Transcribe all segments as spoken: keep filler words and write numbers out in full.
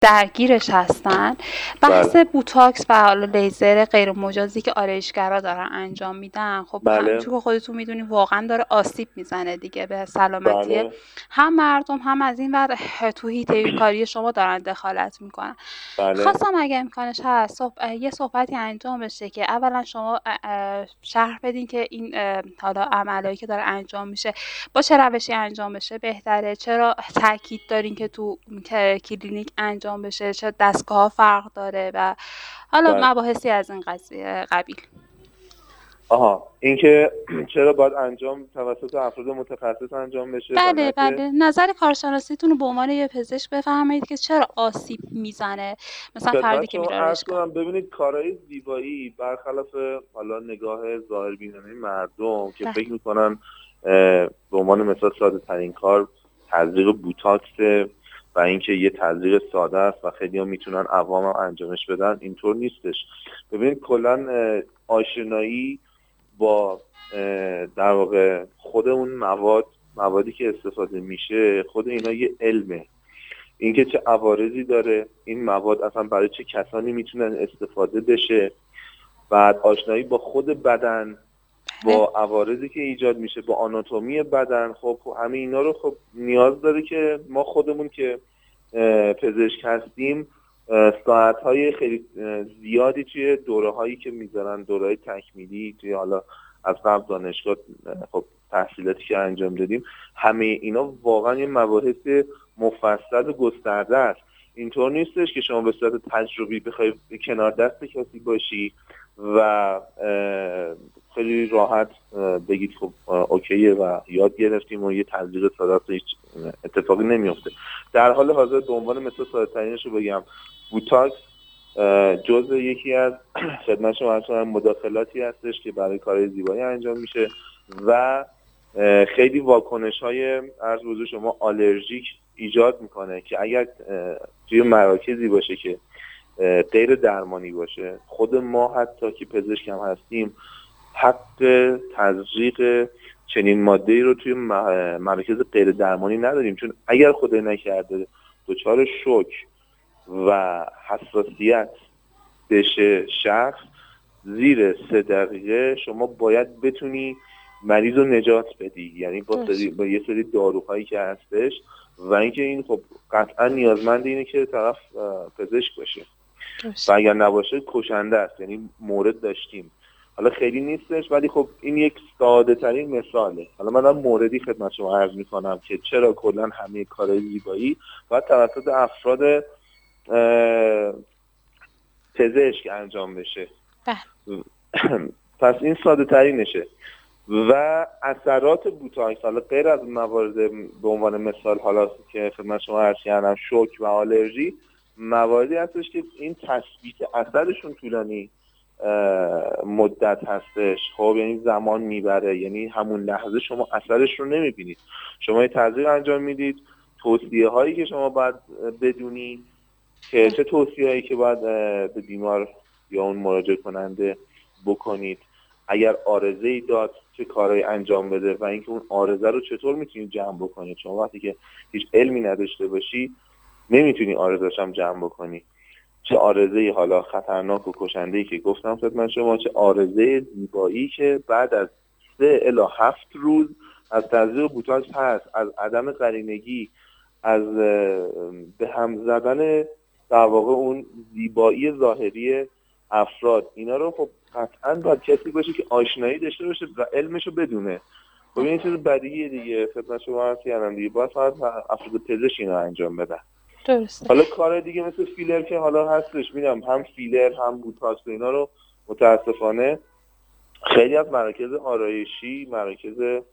درگیرش هستن. بحث بله. بوتاکس و حالا لیزر غیر مجازی که آرایشگرا دارن انجام میدن، خب بله. همونطور که خودتون میدونی واقعا داره آسیب میزنه دیگه به سلامتی بله. هم مردم هم از این ور تو حیطه کاری شما دارن دخالت میکنن. بله. خواستم اگه امکانش هست صحب... یه صحبتی انجام بشه که اولا شما شرح بدین که این حالا عملایی که داره انجام میشه با چه روشی انجام بشه بهتره، چرا تاکید دارین که تو کلینیک انجام بشه، چه دستگاه فرق داره و حالا بله. مباحثی از این قضیه قبیل. آها، اینکه چرا باید انجام توسط افراد متخصص انجام بشه؟ بله بله، نظر کارشناسیتون رو به عنوان یه پزشک بفرمایید که چرا آسیب میزنه مثلا فردی که میره آرایشگاه. ببینید کارهای زیبایی برخلاف حالا نگاه ظاهربینانه مردم که فکر میکنن به عنوان مثال ساده ترین کار تزریق بوتاکس و اینکه یه تزریق ساده است و خیلی ها میتونن عوام هم انجامش بدن، اینطور نیستش. ببینید کلا آشنایی با در واقع خود اون مواد موادی که استفاده میشه، خود اینا یه علمه، اینکه چه عوارضی داره این مواد، اصلا برای چه کسانی میتونن استفاده بشه، بعد آشنایی با خود بدن، با عوارضی که ایجاد میشه، با آناتومی بدن. خب همه اینا رو خب نیاز داره که ما خودمون که پزشک هستیم ساعت‌های خیلی زیادی توی دوره‌هایی که میذارن، دوره‌های تکمیلی توی حالا از قبل دانشگاه خب تحصیلاتی که انجام دادیم، همه اینا واقعا یه مباحث مفصل و گسترده است. اینطور نیستش که شما به صورت تجربی بخوای کنار دست کسی باشی و خیلی راحت بگید خب اوکیه و یاد گرفتیم و یه تزریق ساده هیچ اتفاقی نمیفته. در حال حاضر به عنوان مثال ساده ترینش رو بگم، بوتاکس جزء یکی از خدمت شما اصلا مداخلاتی هستش که برای کارهای زیبایی انجام میشه و خیلی واکنش‌های عرض حضور شما آلرژیک ایجاد میکنه که اگر توی مراکزی باشه که غیر درمانی باشه، خود ما حتی که پزشک هم هستیم حق تزریق چنین ماده‌ای رو توی مراکز غیر درمانی نداریم، چون اگر خدای نکرده دچار شوک و حساسیت بشه شخص، زیر سه دقیقه شما باید بتونی مریض رو نجات بدی، یعنی با, سری با یه سری داروهایی که هستش و اینکه این خب قطعا نیازمند اینه که طرف پزشک باشه و اگر نباشه کشنده است. یعنی مورد داشتیم، حالا خیلی نیستش ولی خب این یک ساده ترین مثاله. حالا منم موردی خدمت شما عرض میکنم که چرا کلا همه کارهای زیبایی باید توسط افراد پزشک انجام بشه. پس این ساده ترینشه. و اثرات بوتاکس، حالا غیر از موارد به عنوان مثال حالا که خدمت شما عرض کردم شوک و آلرژی، مواردی هستش که این تثبیت اثرشون طولانی مدت هستش. خب یعنی زمان میبره، یعنی همون لحظه شما اثرش رو نمیبینید. شما یه تزریق انجام میدید، توصیه هایی که شما باید بدونید که چه توصیه هایی که باید به بیمار یا اون مراجعه کننده بکنید، اگر عارضه‌ای داد چه کارهایی انجام بده و اینکه اون عارضه رو چطور میتونید جمع بکنید. شما وقتی که هیچ علمی نداشته باشی نمیتونی عارضه‌اش هم جمع بکنی، چه عارضه‌ای حالا خطرناک و کشنده‌ای که گفتم خدمت شما، چه عارضه زیبایی که بعد از سه الی هفت روز از تزریق بوتاکس هست، از عدم قرینگی، از به هم زدن در واقع اون زیبایی ظاهری افراد. اینا رو خب قطعاً باید کسی باشه که آشنایی داشته باشه و علمشو بدونه. خب این چیز بدیهیه دیگه، خدمت شما عرض کردم دیگه، باید فقط افراد پزشک اینا انجام بدن. درسته. حالا کار دیگه مثل فیلر که حالا هستش، میدم هم فیلر هم بوتاکس اینا رو متاسفانه خیلی از مراکز آرایشی، مراکز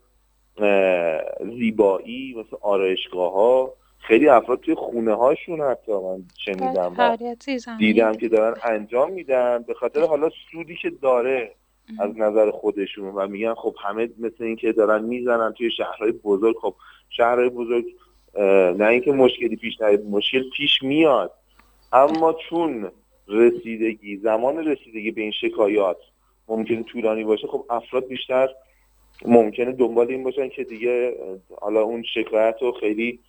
زیبایی مثل آرایشگاه‌ها، خیلی افراد توی خونه هاشون حتی من شنیدم و دیدم که دارن انجام میدن به خاطر حالا سودی که داره از نظر خودشون و میگن خب همه مثل این که دارن میزنن توی شهرهای بزرگ. خب شهرهای بزرگ نه اینکه مشکلی پیش نیاد، مشکل پیش میاد، اما چون رسیدگی زمان رسیدگی به این شکایات ممکنه طولانی باشه، خب افراد بیشتر ممکنه دنبال این باشن که دیگه حالا اون شکایت رو خیلی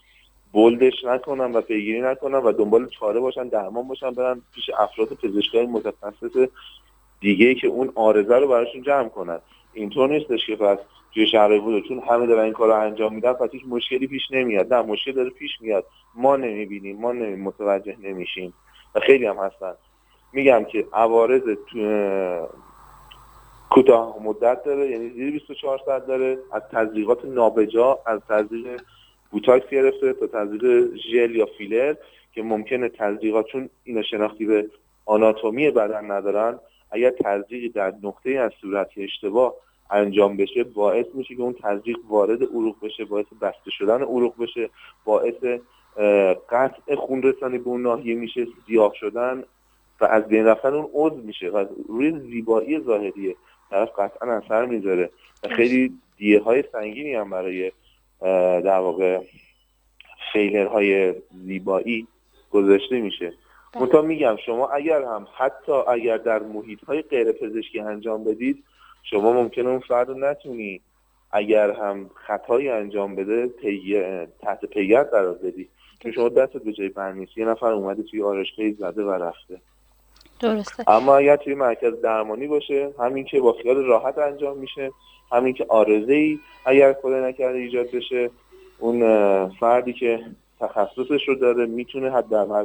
بولدش نکنن و پیگیری نکنن و دنبال چاره باشن، درمان باشن، برن پیش افراد پزشکای متخصص دیگه که اون عارضه رو براشون جمع کنن. اینطور نیستش که پس توی شهرهای بود چون همه دارن این کارو انجام میدن پس هیچ مشکلی پیش نمیاد. نه، مشکل داره پیش میاد، ما نمیبینیم، ما نمی متوجه نمیشیم و خیلی هم هستن. میگم که عوارض تو کوتاه مدت داره، یعنی زیر بیست و چهار ساعت داره، از تزریقات نابجا، از تزریق بوتاکس گرفته تا تزریق ژل یا فیلر که ممکنه تزریقات چون اینا شناختی به آناتومی بدن ندارن، اگر تزریقی در نقطه از صورت اشتباه انجام بشه باعث میشه که اون تزریق وارد عروق بشه، باعث بسته شدن عروق بشه، باعث قطع خون رسانی به اون ناحیه میشه، سیاه شدن و از بین رفتن اون عضو میشه و روی زیبایی ظاهری طرف قطعا اثر میذاره و خیلی دیه های سنگینی هم برای در واقع فیلرهای زیبایی گذاشته میشه. منتها میگم شما اگر هم حتی اگر در محیط های غیر پزشکی انجام بدید، شما ممکنه اون فرد رو نتونی اگر هم خطایی انجام بده پی... تحت پیگرد قرار بدی، چون شما دستت به جای بند نیست، یه نفر اومده توی آرایشگاه زده و رفته. درسته. اما اگر توی مرکز درمانی باشه، همین که با خیال راحت انجام میشه، همین که عارضه‌ای اگر خدا نکرده ایجاد بشه، اون فردی که تخصصش رو داره میتونه حداقل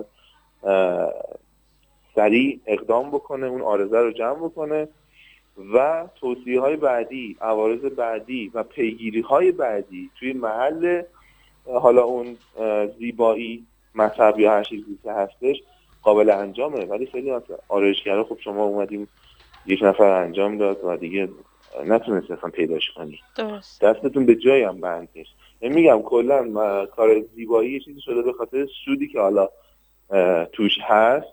سریع اقدام بکنه، اون عارضه رو جمع بکنه و توصیه‌های بعدی، عوارض بعدی و پیگیری‌های بعدی توی محل حالا اون زیبایی مطب یا هر چیزی که هستش قابل انجامه. ولی خیلی مثلا آرایشگرا خب شما اومدیم یک نفر انجام داد و دیگه نتونست اصلا پیداش کنی، درست. دستتون به جایی هم بند نیست. میگم کلا کار زیبایی یه چیزی شده به خاطر سودی که حالا توش هست،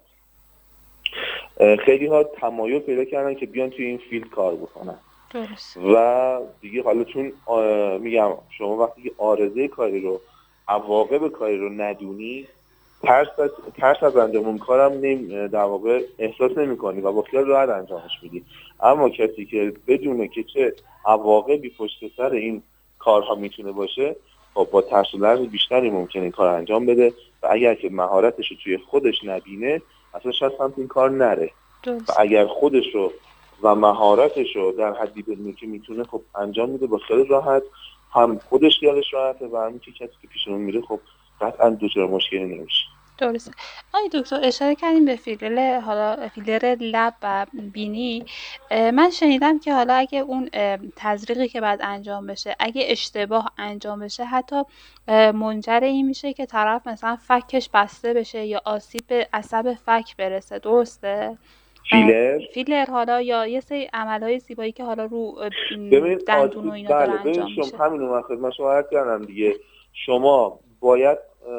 خیلی ها تمایل پیدا کردن که بیان توی این فیلد کار بکنن. درست. و دیگه حالا چون میگم شما وقتی که عارضه کاری رو، عواقب کاری رو ندونی، ترس از ترس از انجام اون کارم نمی در واقع احساس نمی‌کنی و با خیال راحت انجامش میدی. اما کسی که بدونه که چه عواقبی پشت سر این کارها میتونه باشه، خب با ترس و لرز بیشتری ممکنه این کار انجام بده و اگر که مهارتش رو توی خودش نبینه اصلا شاید سمت این کار نره. درست. و اگر خودش رو و مهارتش رو در حدی بدونه که میتونه، خب انجام میده با خیال راحت، هم خودش خیالش راحته و همین که کسی که پیشمون میره خب قطعا دچار مشکلی نمیشه. درسته. آی دکتر اشاره کردیم به فیلر، حالا فیلر لب و بینی. من شنیدم که حالا اگه اون تزریقی که بعد انجام بشه اگه اشتباه انجام بشه حتی منجر این میشه که طرف مثلا فکش بسته بشه یا آسیب به عصب فک برسه. درسته؟ فیلر فیلر حالا یا یه سری عملهای زیبایی که حالا رو دندون و اینا بله. داره انجام شما میشه. همین رو من خدمت شما عرض کردم دیگه، شما باید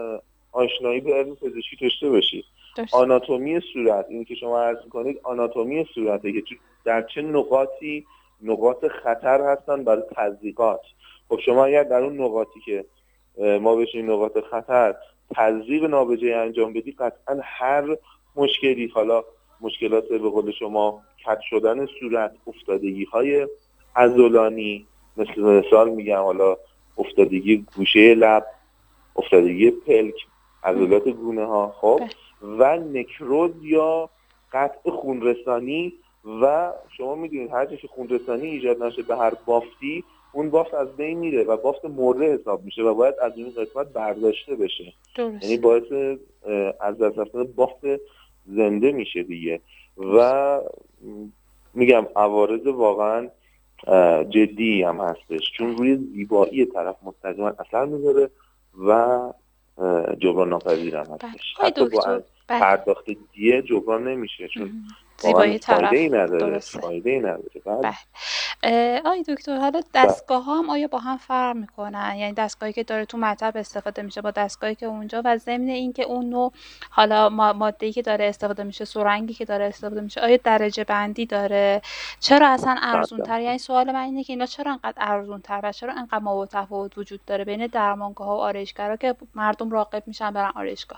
آشنایی به علم پزشکی داشته باشید. آناتومی صورت، این که شما عرض می‌کنید آناتومی صورته که در چه نقاطی نقاط خطر هستن برای تزریقات. خب شما اگر در اون نقاطی که ما بهش نقاط خطر تزریق نابجای انجام بدی، قطعا هر مشکلی، حالا مشکلات به قول شما کج شدن صورت، افتادگی‌های عضلانی، مثل مثال میگم حالا افتادگی گوشه لب، افتادگی پلک، عضلات گونه ها، خب و نکروز یا قطع خونرسانی. و شما میدونید هر جایی که خونرسانی ایجاد نشه به هر بافتی، اون بافت از بین میره و بافت مرده حساب میشه و باید از این قسمت برداشته بشه. یعنی باعث از دست رفتن بافت زنده میشه دیگه. و میگم عوارض واقعا جدی هم هستش، چون روی زیبایی طرف مستقیما اثر میذاره و جبران ناپذیر هم هستش. حتی با پرداخت دیه جبران نمیشه، چون زیبایی طرف فایده ای نداره. فایده ای نداره. بله. آی دکتر حالا دستگاه ها هم آیا با هم فرق میکنن؟ یعنی دستگاهی که داره تو مطب استفاده میشه با دستگاهی که اونجا، و ضمن این که اون نوع حالا ماده‌ای که داره استفاده میشه، سرنگی که داره استفاده میشه، آیا درجه بندی داره؟ چرا اصلا ارزون تر؟ یعنی سوال من اینه که اینا چرا انقدر ارزون تر و چرا انقدر ما و تفاوت وجود داره بین درمانگاه ها و آرایشگرا که مردم راغب میشن برن آرایشگاه؟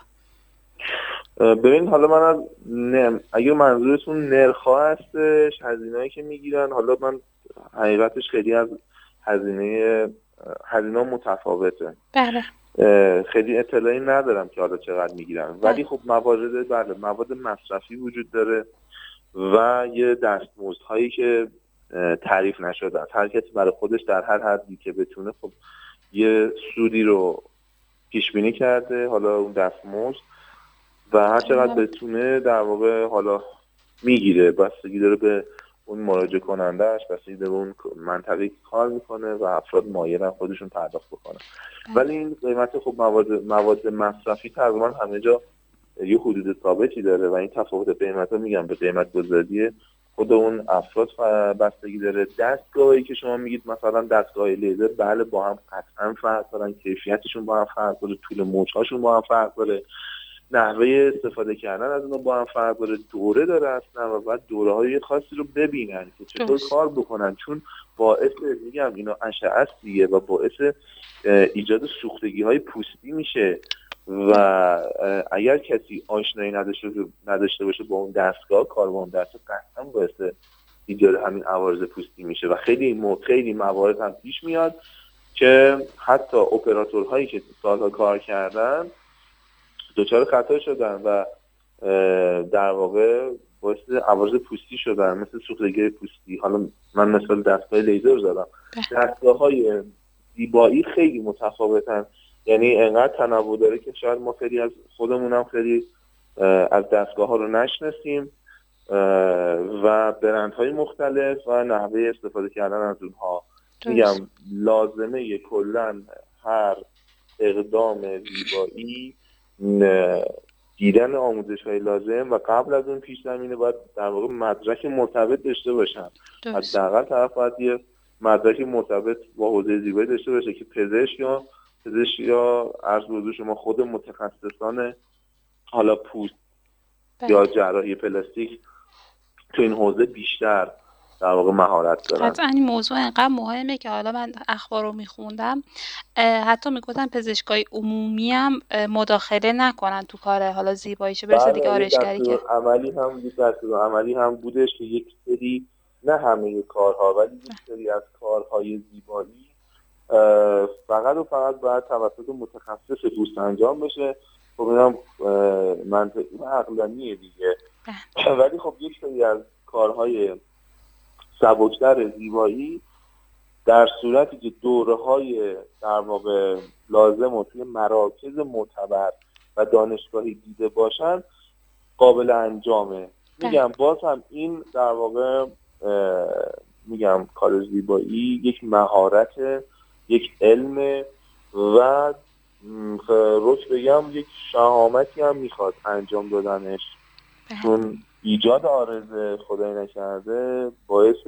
ببین حالا من از نم اگه منظورتون نرخ‌ها هستش، هزینه‌ای که میگیرن، حالا من حقیقتش خیلی از هزینه هزینه متفاوته. بله. خیلی اطلاعی ندارم که حالا چقدر میگیرن، ولی خب موارد بله مواد مصرفی وجود داره و یه دستمزدهایی که تعریف نشده است. هر کسی برای خودش در هر حدی که بتونه خب یه سودی رو پیش بینی کرده، حالا اون دستمزد و هر چقدر بتونه در واقع حالا میگیره، بستگی داره به اون مراجعه کنندهش، بستگی داره به اون منطقه‌ای که کار میکنه و افراد مایلن خودشون پرداخت بکنن. ولی این قیمت خب مواد مواد مصرفی تقریبا همه جا یه حدود ثابتی داره و این تفاوت قیمتا میگم به قیمت گذاری خود اون افراد بستگی داره. دستگاهی که شما میگید مثلا دستگاه لیزر، بله با هم قطعا فرق دارن، کیفیتشون با هم فرق داره، طول موج‌هاشون با هم فرق داره، نحوه استفاده کردن از اونها با هم فرق داره، دوره داره اصلا و بعد دوره‌های خاصی رو ببینن که چطور کار بکنن، چون باعث میگم اینا اشعه است دیگه و باعث ایجاد سوختگی‌های پوستی میشه و اگر کسی آشنایی نداشته نداشته باشه با اون دستگاه، کار با اون دستگاه، قطعا باعث ایجاد همین عوارض پوستی میشه و خیلی خیلی موارد هم پیش میاد که حتی اپراتورهایی که سالها کار کردن دچار خطا شدن و در واقع باعث عوارض پوستی شدن، مثل سوختگی پوستی. حالا من مثال دستگاه لیزر زدم. دستگاه‌های زیبایی خیلی متفاوتن، یعنی انقدر تنوع داره که شاید ما خیلی از خودمونم خیلی از دستگاه ها رو نشناسیم و برندهای مختلف و نحوه استفاده کردن از اونها. میگم لازمه کلن هر اقدام زیبایی دیدن آموزش های لازم و قبل از اون پیش زمینه باید در واقع مدرک مرتبط داشته باشن. حداقل طرف باید یه مدرک مرتبط با حوزه زیبایی داشته باشه که پزشک یا پزشک یا عرض به حضور شما خود متخصصان حالا پوست یا جراحی پلاستیک تو این حوزه بیشتر در واقع مهارت دارن. حتی این موضوع اینقدر مهمه که حالا من اخبار رو میخوندم حتی میگفتن پزشکای عمومی هم مداخله نکنن تو کار حالا زیبایی، چه برسه دیگه آرایشگری که عملی هم دستور عملی هم بودش که یک سری، نه همه کارها ولی یک سری از کارهای زیبایی فقط و فقط باید توسط متخصص پوست انجام بشه. خب اینم منطقی و عقلانیه دیگه. ولی خب یک سری از کارهای سبکتر زیبایی در صورتی که دوره‌های در واقع لازم و توی مراکز معتبر و دانشگاهی دیده باشن قابل انجامه. میگم باز هم این در واقع میگم کار زیبایی یک مهارت، یک علم و روش بگم یک شهامتی هم میخواد انجام دادنش، چون ایجاد عارضه خدای نکرده باعث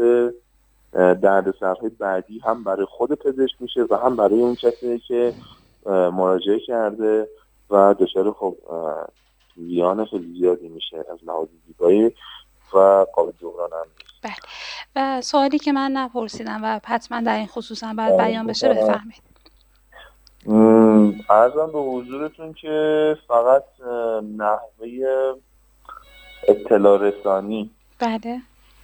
دردسرهای بعدی هم برای خود پزشک میشه و هم برای اون کسی که مراجعه کرده و دچار خب زیان خیلی زیادی میشه از لحاظ زیبایی و قابل جبران هم نیست. بله. و سوالی که من نپرسیدم و حتما در این خصوص هم باید بیان بشه بفرمایید. عرضم به حضورتون که فقط نحوه اطلاع رسانی بله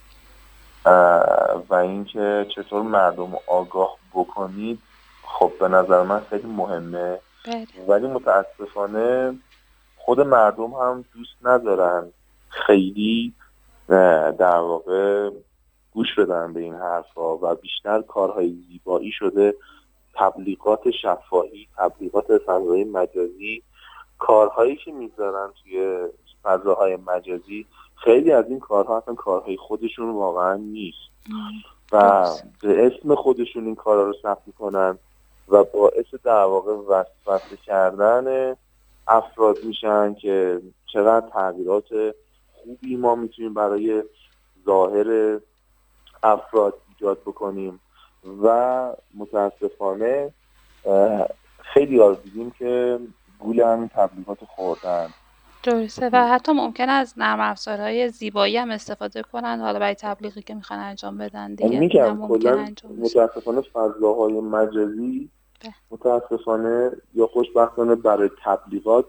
و اینکه چطور مردم آگاه بکنید خب به نظر من خیلی مهمه. بله. ولی متاسفانه خود مردم هم دوست ندارن خیلی در واقع گوش بدن به این حرفا و بیشتر کارهای زیبایی شده تبلیغات شفاهی، تبلیغات فضای مجازی، کارهایی که میذارن توی فضاهای مجازی. خیلی از این کارها اصلا کارهای خودشون واقعا نیست و به اسم خودشون این کارها رو ثبت میکنن و باعث در واقع وسوسه کردن افراد میشن که چقدر تغییرات خوبی ما میتونیم برای ظاهر افراد ایجاد بکنیم و متاسفانه خیلی ها رو دیدیم که گول همین تبلیغات خوردن. درسته و حتی ممکنه از نرم افزارهای زیبایی هم استفاده کنن حالا برای تبلیغی که میخوان انجام بدن دیگه. میگم کلا متاسفانه فضاهای مجازی متاسفانه یا خوشبختانه برای تبلیغات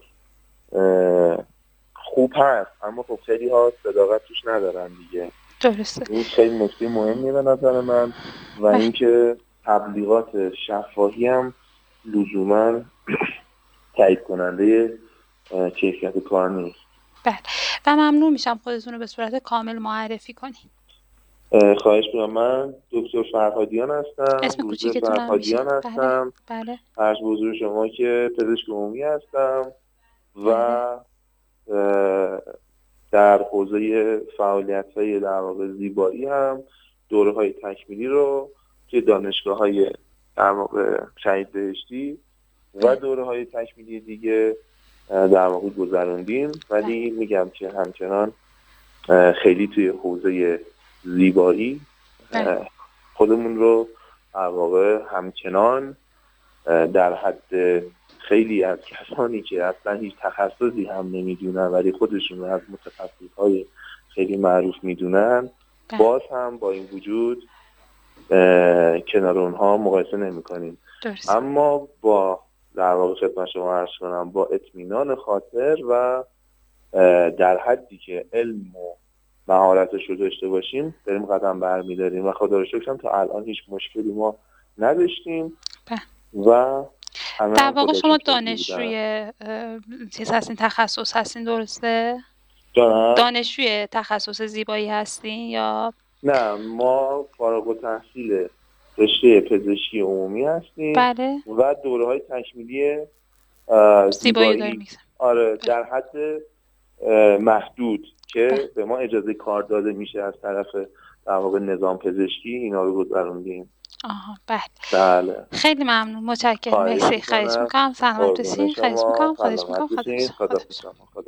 خوب هست، اما خب خیلی ها صداقت توش ندارن دیگه. درسته. این خیلی نکته مهمیه به نظر من و اینکه تبلیغات شفاهی هم لزوما تایید کننده کیفیت کار نیست. بله و ممنون میشم خودتون رو به صورت کامل معرفی کنید. خواهش می‌کنم. من دکتر فرهادیان هستم. اسم کوچیکتون فرهادیان هستم. بله. عرض به حضور شما که پزشک عمومی هستم و بله. در حوزه فعالیت‌های در واقع زیبایی هم دوره‌های تکمیلی رو که دانشگاه‌های در واقع شهید بهشتی و دوره‌های تکمیلی دیگه در واقع گذروندیم، ولی میگم که همچنان خیلی توی حوزه زیبایی خودمون رو در واقع همچنان در حد خیلی از کسانی که اصلا هیچ تخصصی هم نمیدونن ولی خودشون رو از متخصصهای خیلی معروف میدونن باز هم با این وجود کنار اونها مقایسه نمی کنیم. اما با در واقع خدمت شما عرض کنم با اطمینان خاطر و در حدی که علم و مهارتش رو داشته باشیم داریم قدم برمی‌داریم و خدا رو شکر تا الان هیچ مشکلی ما نداشتیم. و در واقع شما دانشجوی چیز هستین، تخصص هستین، درسته؟ جانم؟ دانشجوی تخصص زیبایی هستین یا؟ نه، ما فارغ التحصیل رشته پزشکی عمومی هستیم. بله. و دوره‌های تکمیلی زیبایی داریم. آره در حد محدود که بله. به ما اجازه کار داده میشه از طرف در واقع نظام پزشکی اینا رو گذروندیم. آها بله. بله. خیلی ممنون، متشکرم. مرسی. خواهش می‌کنم. سلامت باشین. خواهش می‌کنم. خواهش می‌کنم.